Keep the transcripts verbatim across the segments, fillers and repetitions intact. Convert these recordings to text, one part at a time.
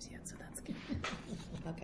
noise yet, so that's good. Okay.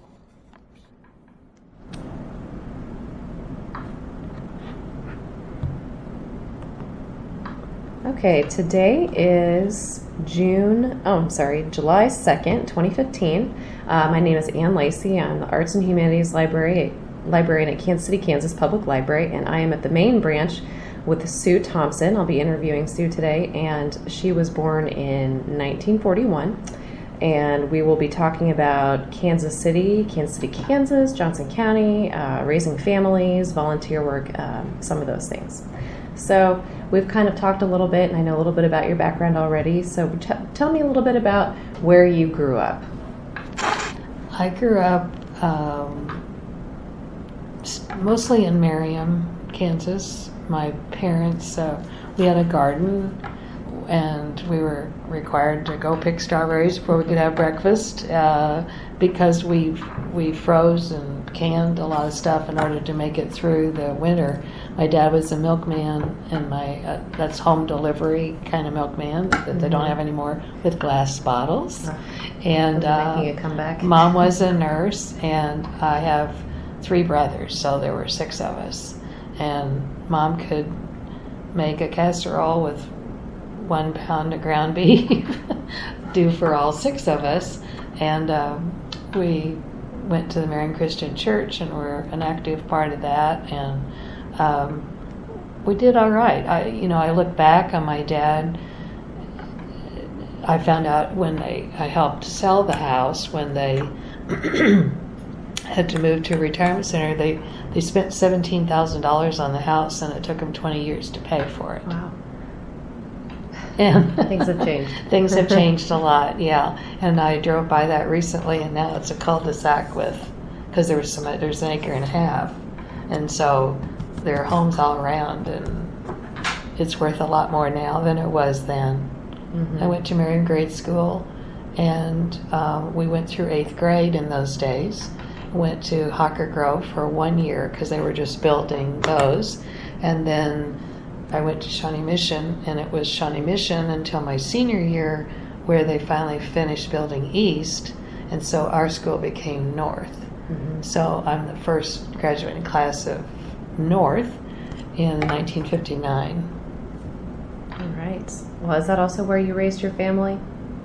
Okay, today is June, oh, I'm sorry, July second, twenty fifteen. Uh, my name is Ann Lacey. I'm the Arts and Humanities Library, Librarian at Kansas City, Kansas Public Library, and I am at the main branch with Sue Thompson. I'll be interviewing Sue today, and she was born in nineteen forty-one. And we will be talking about Kansas City, Kansas City, Kansas, Johnson County, uh, raising families, volunteer work, um, some of those things. So we've kind of talked a little bit, and I know a little bit about your background already. So t- tell me a little bit about where you grew up. I grew up um, mostly in Merriam, Kansas. My parents, uh, we had a garden, and we were required to go pick strawberries before we could have breakfast uh, because we we froze and canned a lot of stuff in order to make it through the winter. My dad was a milkman, and my uh, that's home delivery kind of milkman that mm-hmm. they don't have anymore with glass bottles. Oh. And uh, making a comeback. Mom was a nurse, and I have three brothers, so there were six of us. And Mom could make a casserole with one pound of ground beef, do for all six of us. And um, we went to the Marian Christian Church, and we're an active part of that. And um, we did all right. I, you know, I look back on my dad. I found out when they, I helped sell the house when they had to move to a retirement center. They they spent seventeen thousand dollars on the house, and it took them twenty years to pay for it. Wow. And things have changed. Things have changed a lot, yeah. And I drove by that recently, and now it's a cul-de-sac with, because there was some, there's an acre and a half, and so there are homes all around, and it's worth a lot more now than it was then. Mm-hmm. I went to Marian grade school, and um, we went through eighth grade in those days. Went to Hawker Grove for one year because they were just building those, and then I went to Shawnee Mission, and it was Shawnee Mission until my senior year, where they finally finished building East, and so our school became North. Mm-hmm. So I'm the first graduating class of North in nineteen fifty-nine. All right. Well, is that also where you raised your family?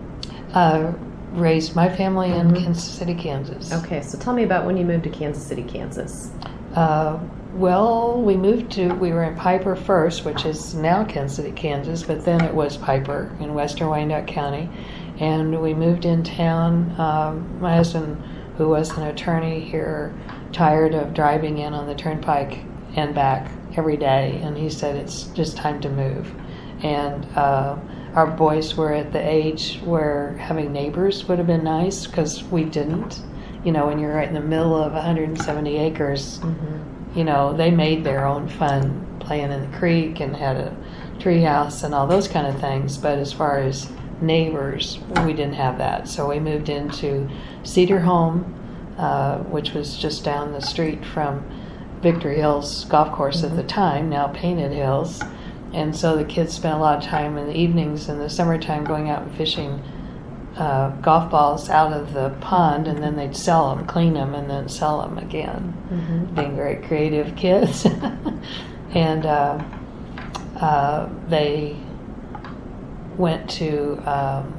Uh, raised my family mm-hmm. in Kansas City, Kansas. Okay, so tell me about when you moved to Kansas City, Kansas. Uh, well, we moved to, we were in Piper first, which is now Kansas City, Kansas, but then it was Piper in western Wyandotte County. And we moved in town. Um, my husband, who was an attorney here, tired of driving in on the turnpike and back every day, and he said it's just time to move. And uh, our boys were at the age where having neighbors would have been nice, because we didn't. You know, when you're right in the middle of one hundred seventy acres, mm-hmm. you know, they made their own fun playing in the creek and had a tree house and all those kind of things. But as far as neighbors, we didn't have that. So we moved into Cedar Home, uh, which was just down the street from Victory Hills Golf Course mm-hmm. at the time, now Painted Hills. And so the kids spent a lot of time in the evenings in the summertime going out and fishing uh, golf balls out of the pond, and then they'd sell them, clean them, and then sell them again. Mm-hmm. Being very creative kids. And uh, uh, they went to, um,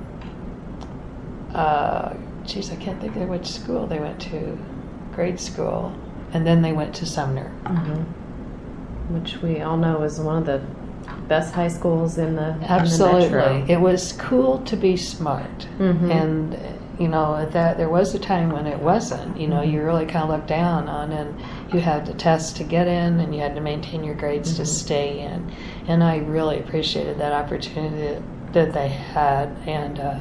uh, geez, I can't think of which school they went to, grade school, and then they went to Sumner. Mm-hmm. Which we all know is one of the best high schools in the absolutely. In the metro. It was cool to be smart, mm-hmm. and you know that there was a time when it wasn't. You know, mm-hmm. you really kind of looked down on, and you had to test to get in, and you had to maintain your grades mm-hmm. to stay in. And I really appreciated that opportunity that they had, and uh,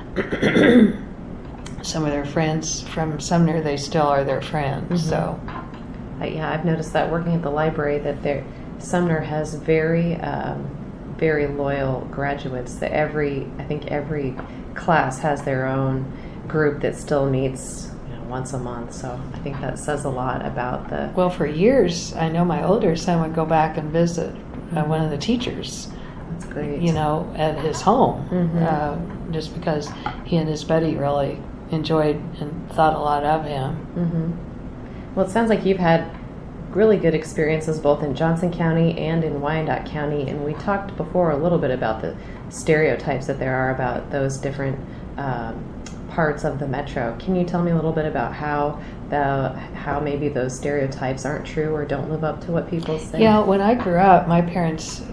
some of their friends from Sumner, they still are their friends. Mm-hmm. So, uh, yeah, I've noticed that working at the library that they're. Sumner has very, um, very loyal graduates. That every, I think every class has their own group that still meets, you know, once a month. So I think that says a lot about the. Well, for years, I know my older son would go back and visit uh, one of the teachers That's great. You know, at his home, Mhm. uh, just because he and his buddy really enjoyed and thought a lot of him. Mm-hmm. Well, it sounds like you've had really good experiences both in Johnson County and in Wyandotte County, and we talked before a little bit about the stereotypes that there are about those different um, parts of the metro. Can you tell me a little bit about how the how maybe those stereotypes aren't true or don't live up to what people say? Yeah, when I grew up, my parents,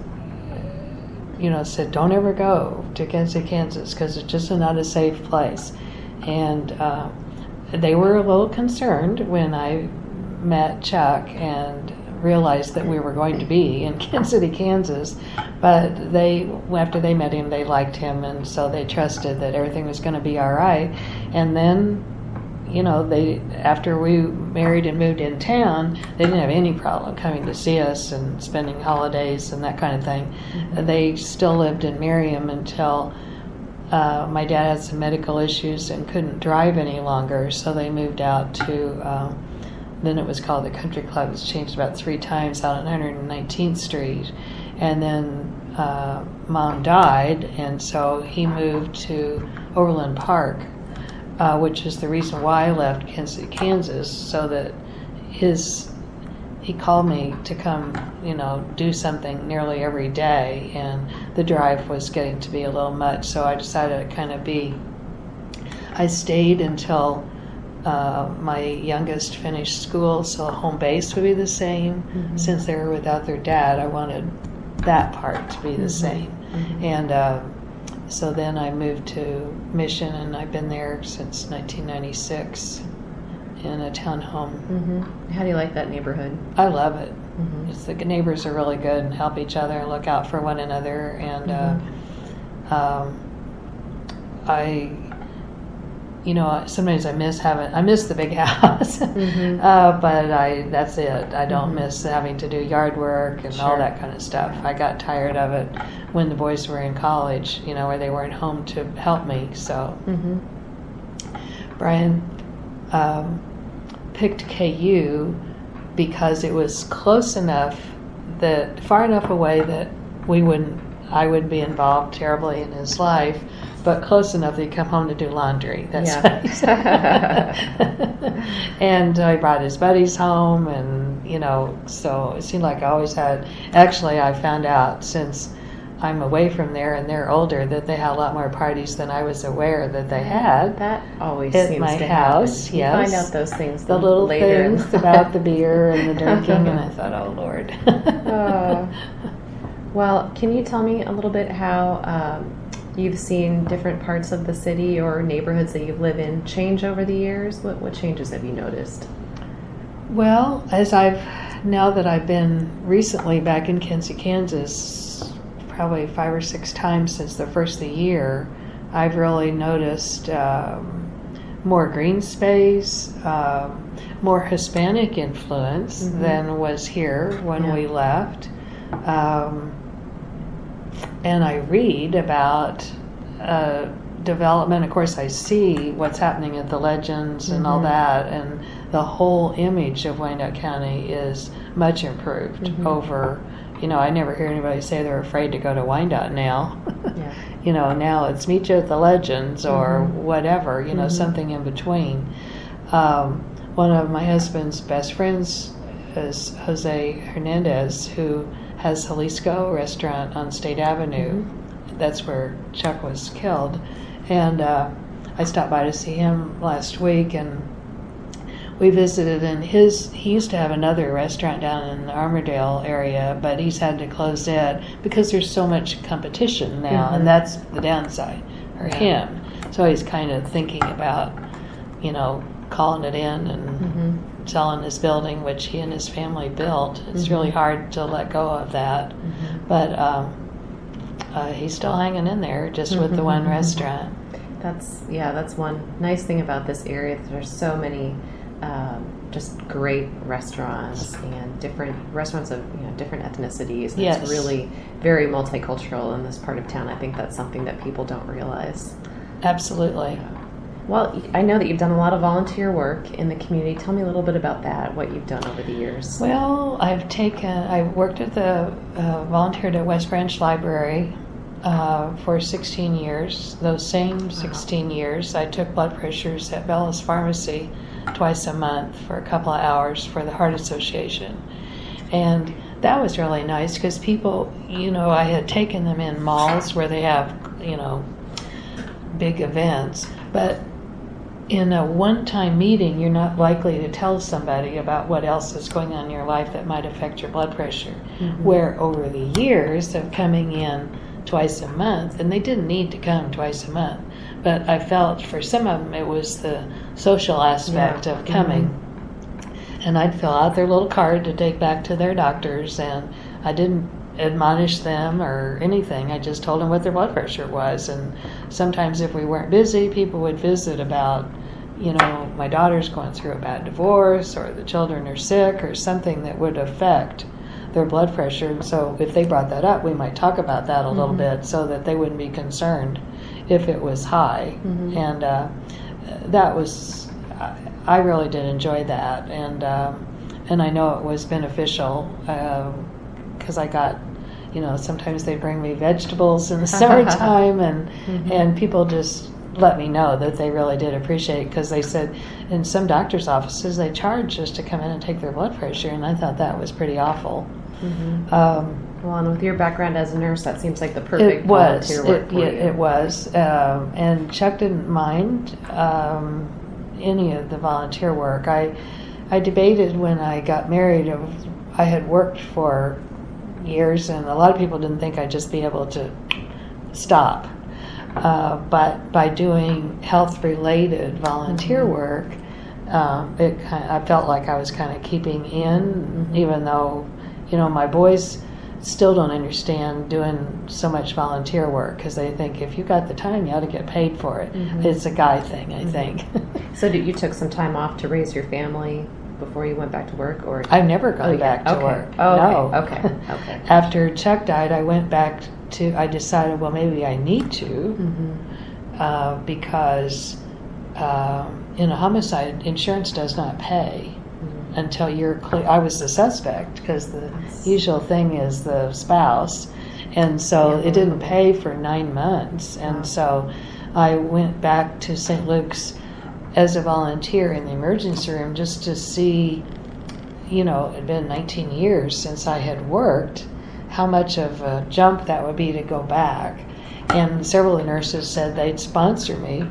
you know, said, don't ever go to Kansas City, Kansas, because it's just not a safe place. And uh, they were a little concerned when I met Chuck and realized that we were going to be in Kansas City, Kansas. But they, after they met him, they liked him, and so they trusted that everything was going to be all right. And then, you know, they after we married and moved in town, they didn't have any problem coming to see us and spending holidays and that kind of thing. Mm-hmm. They still lived in Merriam until uh, my dad had some medical issues and couldn't drive any longer, so they moved out to, um, then it was called the Country Club. It's changed about three times, out on one hundred nineteenth Street. And then uh, Mom died, and so he moved to Overland Park, Uh, which is the reason why I left Kansas City, Kansas, so that his, he called me to come, you know, do something nearly every day, and the drive was getting to be a little much, so I decided to kind of be, I stayed until uh, my youngest finished school, so home base would be the same. Mm-hmm. Since they were without their dad, I wanted that part to be the mm-hmm. same. Mm-hmm. And uh, so then I moved to Mission, and I've been there since nineteen ninety-six in a townhome. Mm-hmm. How do you like that neighborhood? I love it. Mm-hmm. It's, the neighbors are really good and help each other and look out for one another. And mm-hmm. uh, um, I, you know, sometimes I miss having, I miss the big house, mm-hmm. uh, but I, that's it. I don't mm-hmm. miss having to do yard work and sure. all that kind of stuff. I got tired of it when the boys were in college, you know, where they weren't home to help me. So mm-hmm. Brian um, picked K U because it was close enough, that far enough away that we wouldn't, I wouldn't be involved terribly in his life, but close enough that he'd come home to do laundry. That's yeah. what he said. And I brought his buddies home, and, you know, so it seemed like I always had, actually I found out since I'm away from there and they're older that they had a lot more parties than I was aware that they had. That always at seems my to house. Happen. Yes, you find out those things the little later. things about the beer and the drinking, and I thought, oh Lord. uh, well, can you tell me a little bit how um, you've seen different parts of the city or neighborhoods that you live in change over the years? What what changes have you noticed? Well, as I've now that I've been recently back in Kansas, Kansas. Probably five or six times since the first of the year, I've really noticed um, more green space, um, more Hispanic influence mm-hmm. than was here when yeah. we left. Um, and I read about uh, development. Of course, I see what's happening at the Legends and mm-hmm. all that, and the whole image of Wyandotte County is much improved mm-hmm. over. You know, I never hear anybody say they're afraid to go to Wyandotte now. Yeah. You know, now it's meet you at the Legends or mm-hmm. whatever, you know, mm-hmm. something in between. Um, one of my husband's best friends is Jose Hernandez, who has Jalisco restaurant on State Avenue. Mm-hmm. That's where Chuck was killed. And uh, I stopped by to see him last week, and we visited, and his he used to have another restaurant down in the Armourdale area, but he's had to close it because there's so much competition now, mm-hmm. and that's the downside for yeah. him. So he's kind of thinking about, you know, calling it in and mm-hmm. selling his building, which he and his family built. It's mm-hmm. really hard to let go of that, mm-hmm. but um, uh, he's still hanging in there just mm-hmm. with the one restaurant. That's yeah, that's one nice thing about this area. There's so many. Um, just great restaurants and different restaurants of you know different ethnicities. And yes. It's really very multicultural in this part of town. I think that's something that people don't realize. Absolutely. Yeah. Well, I know that you've done a lot of volunteer work in the community. Tell me a little bit about that, what you've done over the years. Well, I've taken, I worked at the, uh, volunteered at West Branch Library uh, for sixteen years. Those same sixteen years, I took blood pressures at Bella's Pharmacy twice a month for a couple of hours for the Heart Association. And that was really nice because people, you know, I had taken them in malls where they have, you know, big events. But in a one-time meeting, you're not likely to tell somebody about what else is going on in your life that might affect your blood pressure. Mm-hmm. Where over the years of coming in twice a month, and they didn't need to come twice a month, but I felt for some of them it was the social aspect yeah. of coming. Mm-hmm. And I'd fill out their little card to take back to their doctors, and I didn't admonish them or anything. I just told them what their blood pressure was. And sometimes if we weren't busy, people would visit about, you know, my daughter's going through a bad divorce, or the children are sick, or something that would affect their blood pressure. And so if they brought that up, we might talk about that a little mm-hmm. bit so that they wouldn't be concerned if it was high. Mm-hmm. And uh, that was, I really did enjoy that. And um, and I know it was beneficial because uh, I got, you know, sometimes they bring me vegetables in the summertime, and mm-hmm. and people just let me know that they really did appreciate it, because they said in some doctor's offices they charge just to come in and take their blood pressure, and I thought that was pretty awful. Mm-hmm. Um, well, and with your background as a nurse, that seems like the perfect it was, volunteer work it, for yeah, you. It was. Um, and Chuck didn't mind um, any of the volunteer work. I I debated when I got married. Of, I had worked for years, and a lot of people didn't think I'd just be able to stop. Uh, but by doing health-related volunteer mm-hmm. work, um, it kind of, I felt like I was kind of keeping in, mm-hmm. even though, you know, my boys still don't understand doing so much volunteer work, because they think if you got the time, you ought to get paid for it. Mm-hmm. It's a guy thing, I mm-hmm. think. So did you took some time off to raise your family before you went back to work, or I've never gone oh, back yeah. to okay. work. Oh, no. Okay. Okay. okay. After Chuck died, I went back to. I decided, well, maybe I need to, mm-hmm. uh, because um, in a homicide, insurance does not pay mm-hmm. until you're clear. I was the suspect, because the yes. usual thing is the spouse, and so yeah, it didn't pay for nine months, and wow. so I went back to Saint Luke's as a volunteer in the emergency room, just to see, you know, it had been nineteen years since I had worked, how much of a jump that would be to go back. And several of the nurses said they'd sponsor me.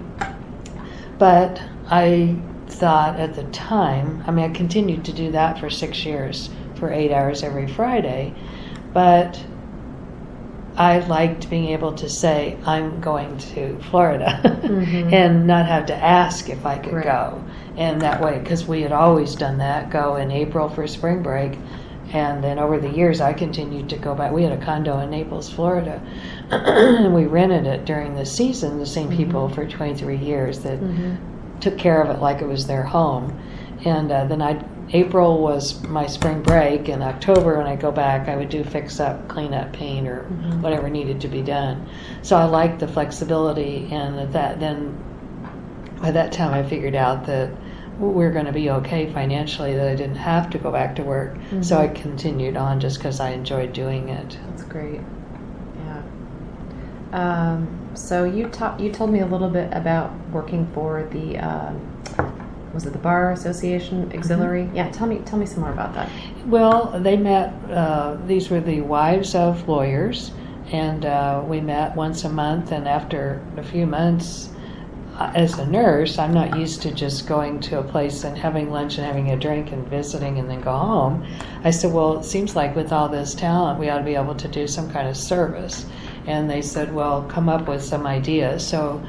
But I thought at the time, I mean, I continued to do that for six years, for eight hours every Friday. But I liked being able to say, I'm going to Florida, mm-hmm. and not have to ask if I could right. go. And that way, because we had always done that, go in April for spring break. And then over the years, I continued to go back. We had a condo in Naples, Florida, and we rented it during the season, the same mm-hmm. people for twenty-three years that mm-hmm. took care of it like it was their home. And uh, then I'd April was my spring break, and October when I go back, I would do fix up, clean up, paint, or mm-hmm. whatever needed to be done. So I liked the flexibility, and at that then by that time I figured out that we we're going to be okay financially, that I didn't have to go back to work. Mm-hmm. So I continued on just because I enjoyed doing it. That's great. Yeah. Um, so you ta- you told me a little bit about working for the. Um, Was it the Bar Association Auxiliary? Mm-hmm. Yeah, tell me tell me some more about that. Well, they met, uh, these were the wives of lawyers, and uh, we met once a month, and after a few months, uh, as a nurse, I'm not used to just going to a place and having lunch and having a drink and visiting and then go home. I said, well, it seems like with all this talent, we ought to be able to do some kind of service. And they said, well, come up with some ideas. So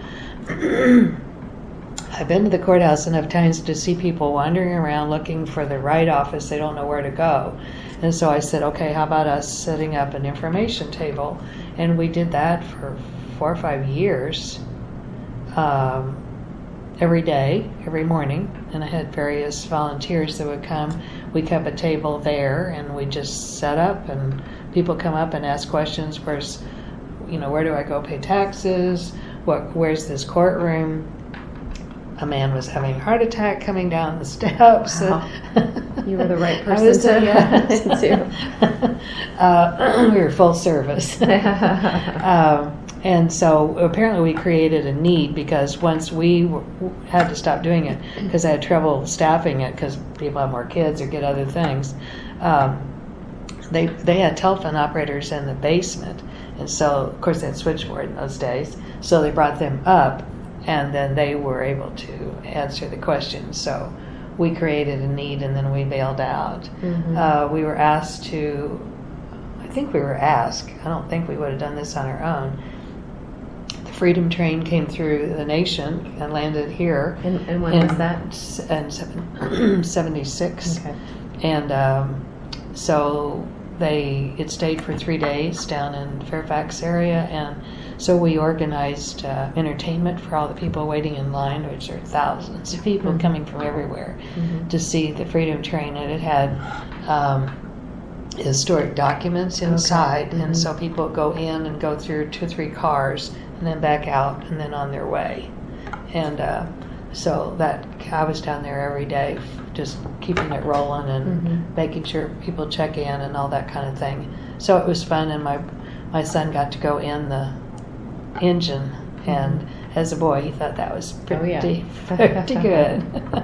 I've been to the courthouse enough times to see people wandering around looking for the right office. They don't know where to go. And so I said, okay, how about us setting up an information table? And we did that for four or five years, um, every day, every morning. And I had various volunteers that would come. We kept a table there, and we just set up, and people come up and ask questions. Where's, you know, where do I go pay taxes? What, where's this courtroom? A man was having a heart attack coming down the steps. Wow. You were the right I person was to the- yes. to. uh, we were full service. um, and so apparently we created a need because once we w- had to stop doing it because I had trouble staffing it because people have more kids or get other things. Um, they they had telephone operators in the basement, and so of course they had switchboard in those days. So they brought them up, and then they were able to answer the questions. So we created a need, and then we bailed out. Mhm. Uh, we were asked to, I think we were asked, I don't think we would have done this on our own. The Freedom Train came through the nation and landed here. And, and when in, was that? In seven- seventy-six. Okay. And um, so they it stayed for three days down in Fairfax area, and so we organized uh, entertainment for all the people waiting in line, which are thousands of people Mhm. coming from everywhere Mhm. to see the Freedom Train, and it had um, historic documents inside, Okay. and Mhm. so people would go in and go through two or three cars, and then back out, and then on their way, and uh, so that I was down there every day, just keeping it rolling and Mhm. making sure people check in and all that kind of thing. So it was fun, and my my son got to go in the engine, and as a boy, he thought that was Oh, yeah. pretty pretty good.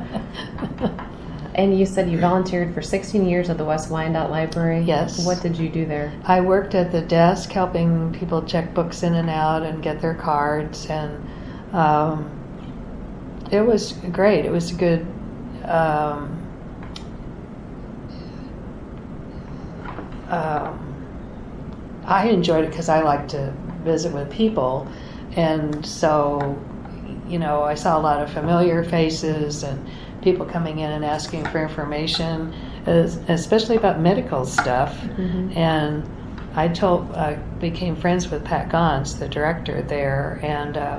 And you said you volunteered for sixteen years at the West Wyandotte Library. Yes. What did you do there? I worked at the desk helping people check books in and out and get their cards, and um, it was great. It was a good. Um, um, I enjoyed it because I like to visit with people, and so, you know, I saw a lot of familiar faces and people coming in and asking for information, es- especially about medical stuff. Mhm. And I told, I became friends with Pat Gons, the director there, and um,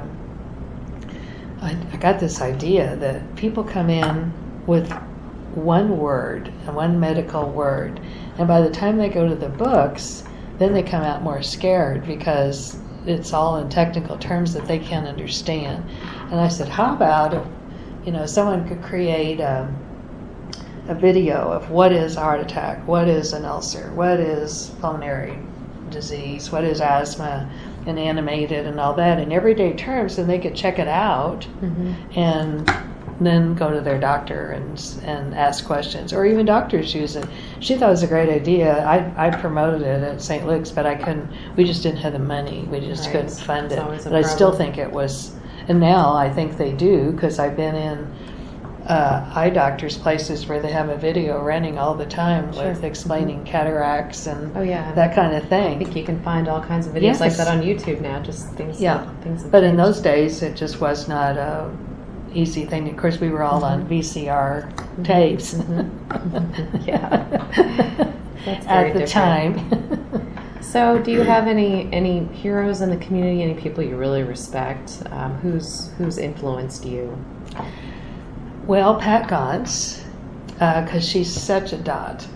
I, I got this idea that people come in with one word, one medical word, and by the time they go to the books, then they come out more scared because it's all in technical terms that they can't understand. And I said, how about if, you know, someone could create a, a video of what is a heart attack, what is an ulcer, what is pulmonary disease, what is asthma, and animated and all that in everyday terms, and they could check it out Mhm. and then go to their doctor and and ask questions, or even doctors use it. She thought it was a great idea. I, I promoted it at Saint Luke's, but I couldn't. We just didn't have the money. We just Right. couldn't fund It's it. always a But I still problem. think it was. And now I think they do because I've been in uh, eye doctors' places where they have a video running all the time Sure. with explaining cataracts and Oh yeah. that kind of I thing. think you can find all kinds of videos Yes. like that on YouTube now. Just things. Yeah. That, things. have But in changed. those days, it just was not a easy thing. Of course, we were all on Mhm. V C R tapes. Mhm. Yeah. That's very At the different. time. So, do you have any any heroes in the community? Any people you really respect? Um, who's who's influenced you? Well, Pat Gons, because she's such a dot.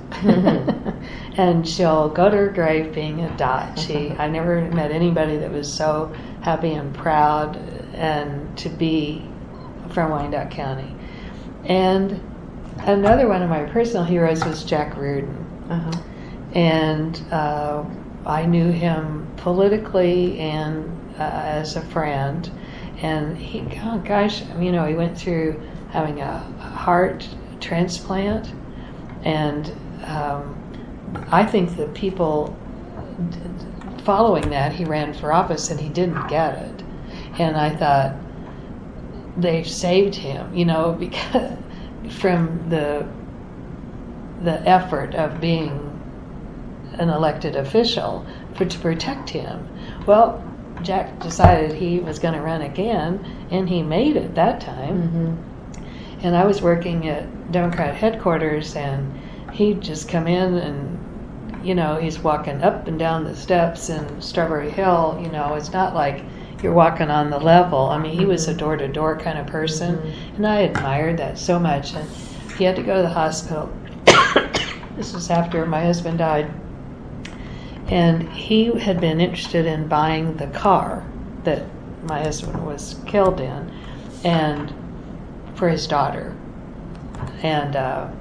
And she'll go to her grave being a dot. She, I never met anybody that was so happy and proud and to be from Wyandotte County. And another one of my personal heroes was Jack Reardon. Uh-huh. And uh, I knew him politically and uh, as a friend. And he, oh gosh, you know, he went through having a heart transplant, and um, I think the people following that, he ran for office and he didn't get it, and I thought they saved him, you know, because from the the effort of being an elected official for to protect him. Well, Jack decided he was going to run again, and he made it that time. Mm-hmm. And I was working at Democrat headquarters, and he'd just come in and, you know, he's walking up and down the steps in Strawberry Hill. You know, it's not like you're walking on the level. I mean, he was a door-to-door kind of person, Mhm. and I admired that so much. And he had to go to the hospital. This was after my husband died. And he had been interested in buying the car that my husband was killed in, and for his daughter. And uh,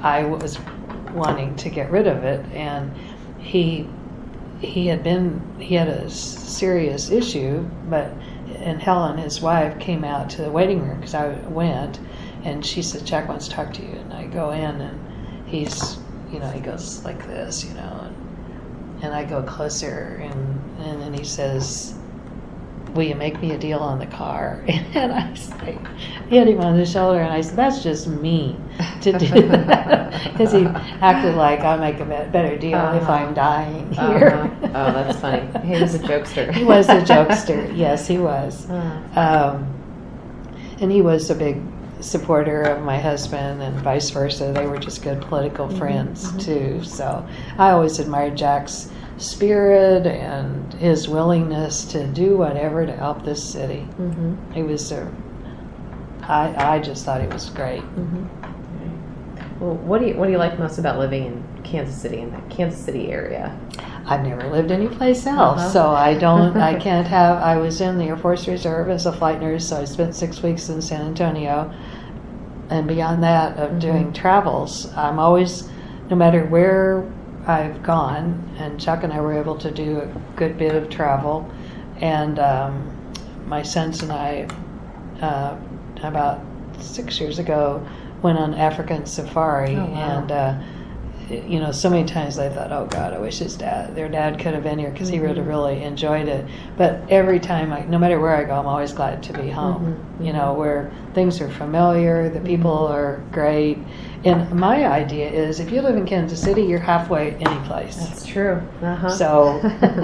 I was wanting to get rid of it, and he he had been he had a serious issue, but and Helen, his wife, came out to the waiting room because I went, and she said, "Chuck wants to talk to you." And I go in, and he's, you know, he goes like this, you know, and, and I go closer, and and then he says, "Will you make me a deal on the car?" And I say, hit him on the shoulder, and I said, "That's just mean to do that," because he acted like I'll make a better deal uh-huh. if I'm dying here. Uh-huh. Oh, that's funny. He was a jokester. He was a jokester. Yes, he was. Uh-huh. Um, and he was a big supporter of my husband, and vice versa. They were just good political mm-hmm. friends mm-hmm. too. So I always admired Jack's spirit and his willingness to do whatever to help this city. Mm-hmm. He was a, I, I just thought he was great. Mm-hmm. Well, what do you what do you like most about living in Kansas City, in the Kansas City area? I've never lived anyplace else, uh-huh. so I don't, I can't have, I was in the Air Force Reserve as a flight nurse, so I spent six weeks in San Antonio, and beyond that of mm-hmm. doing travels, I'm always, no matter where I've gone, and Chuck and I were able to do a good bit of travel, and um, my sons and I, uh, about six years ago, went on African safari, oh, wow. and uh, you know, so many times I thought, oh God, I wish his dad, their dad could have been here, because mm-hmm. he would have really enjoyed it. But every time, I, no matter where I go, I'm always glad to be home. Mm-hmm. You know, where things are familiar, the people are great. And my idea is, if you live in Kansas City, you're halfway any place. That's true. Uh-huh. So,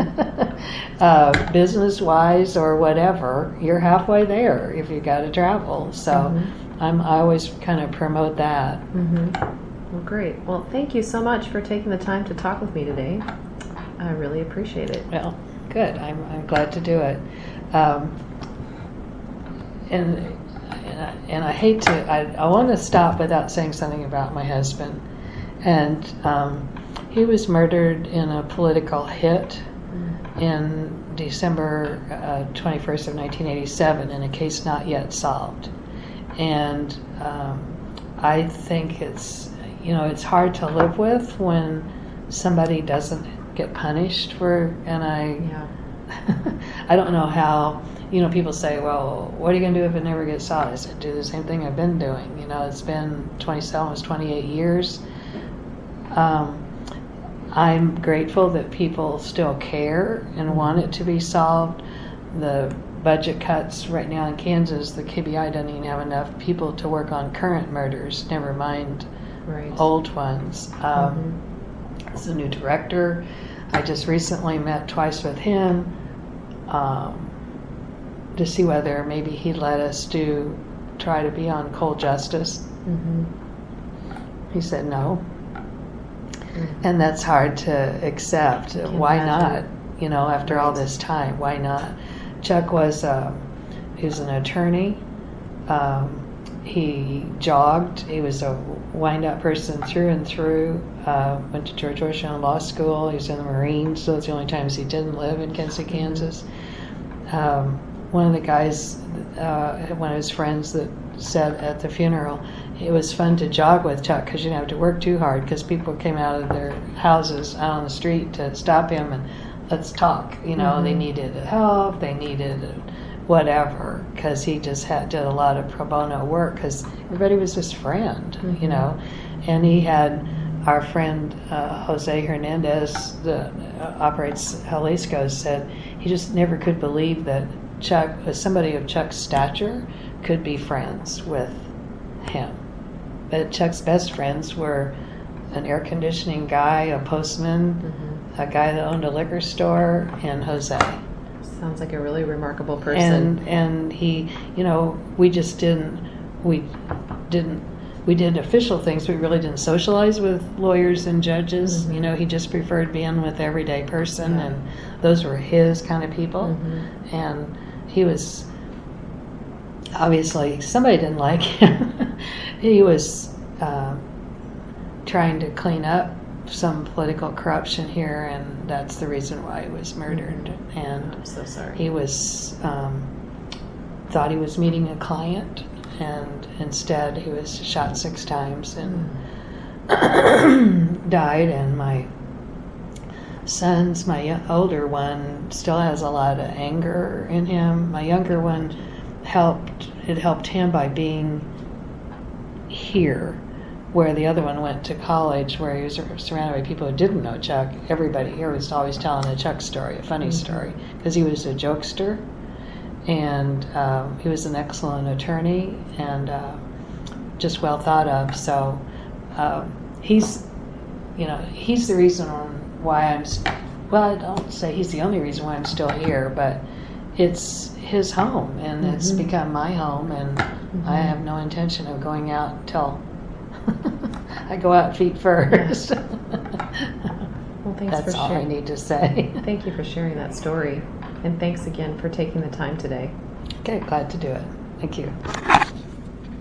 uh, business-wise or whatever, you're halfway there if you got to travel. So, mm-hmm. I'm I always kind of promote that. Mm-hmm. Well, great. Well, thank you so much for taking the time to talk with me today. I really appreciate it. Well, good. I'm I'm glad to do it. Um, and and I, and I hate to. I I want to stop without saying something about my husband. And um, he was murdered in a political hit mm. in December uh, twenty-first of nineteen eighty-seven in a case not yet solved. And um, I think it's, you know, it's hard to live with when somebody doesn't get punished for, and I, yeah. I don't know how, you know, people say, well, what are you going to do if it never gets solved? I said, do the same thing I've been doing. You know, it's been twenty-seven, almost twenty-eight years. Um, I'm grateful that people still care and want it to be solved. The budget cuts right now in Kansas, the K B I doesn't even have enough people to work on current murders, never mind right. old ones. Um, mm-hmm. There's a new director. I just recently met twice with him um, to see whether maybe he'd let us do, try to be on Cold Justice. Mm-hmm. He said no. Mm-hmm. And that's hard to accept. Why not? You know, after right. all this time, why not? Chuck was uh, he was an attorney. Um, he jogged. He was a wind-up person through and through. Uh, went to George Washington Law School. He was in the Marines. So it's the only times he didn't live in Kansas City, Kansas. Um, one of the guys, uh, one of his friends, that said at the funeral, it was fun to jog with Chuck because you didn't have to work too hard, because people came out of their houses out on the street to stop him and let's talk. You know, mm-hmm. they needed help, they needed whatever, because he just had did a lot of pro bono work because everybody was his friend, mm-hmm. you know. And he had our friend uh, Jose Hernandez that uh, operates Jalisco said he just never could believe that Chuck, somebody of Chuck's stature, could be friends with him. But Chuck's best friends were an air conditioning guy, a postman, mm-hmm. a guy that owned a liquor store, and Jose. Sounds like a really remarkable person. And and he, you know, we just didn't, we didn't, we did official things. We really didn't socialize with lawyers and judges. Mm-hmm. You know, he just preferred being with everyday person, yeah. and those were his kind of people. Mm-hmm. And he was, obviously, somebody didn't like him. He was uh, trying to clean up some political corruption here, and that's the reason why he was murdered. Mm-hmm. And I'm so sorry. He was um, thought he was meeting a client, and instead he was shot six times. And died, and my sons, my yo- older one still has a lot of anger in him. My younger one helped, it helped him by being here, where the other one went to college, where he was surrounded by people who didn't know Chuck. Everybody here was always telling a Chuck story, a funny Mm-hmm. story, because he was a jokester, and um, he was an excellent attorney, and uh, just well thought of. So um, he's, you know, he's the reason why I'm, st- well, I don't say he's the only reason why I'm still here, but it's his home, and it's Mhm. become my home, and Mhm. I have no intention of going out until I go out feet first. Well, thanks That's for all I sharing. need to say. Thank you for sharing that story. And thanks again for taking the time today. Okay, glad to do it. Thank you.